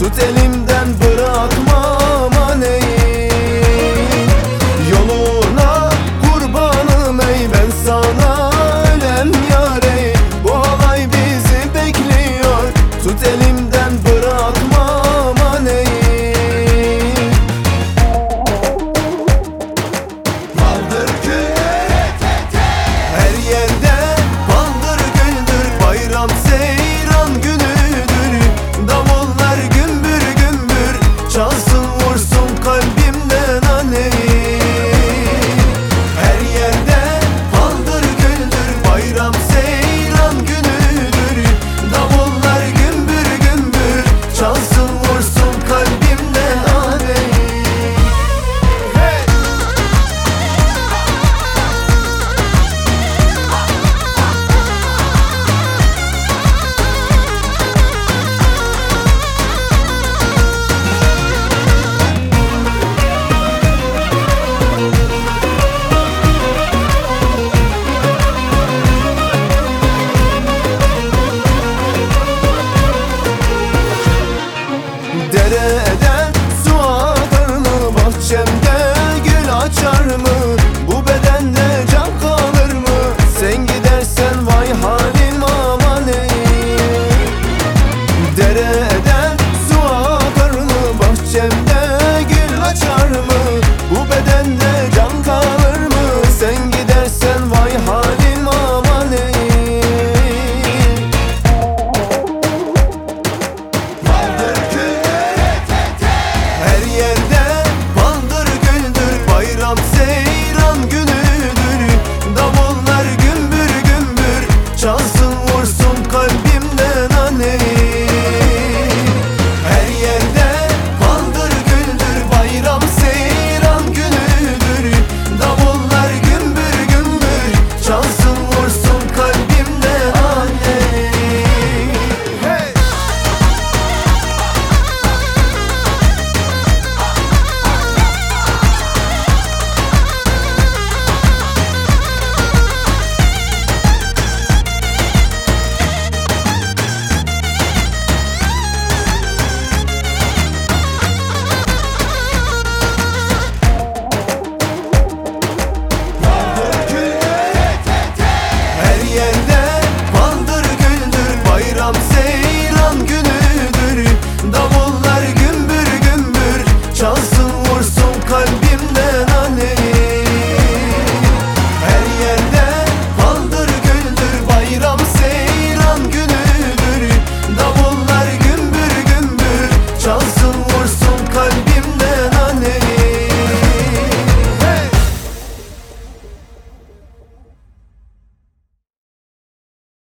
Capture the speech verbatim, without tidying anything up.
Tut elimden bırakma aman ey. Yoluna kurbanım ey, ben sana ölem yar ey. Bu halay bizi bekliyor, tut elimden bırakma aman ey. Paldır küldür her yerde, paldır güldür, bayram seyran günüdür. Davullar gümbür gümbür çalsın, vursun kalbimden aney. Her yerde paldır güldür, bayram seyran günüdür. Davullar gümbür gümbür çalsın, vursun kalbimden aney. Hey! Dereden su akar mı, bahçemde gül açar mı? Bu bedende can kalır mı? Sen gidersen vay halim aman ey. Dere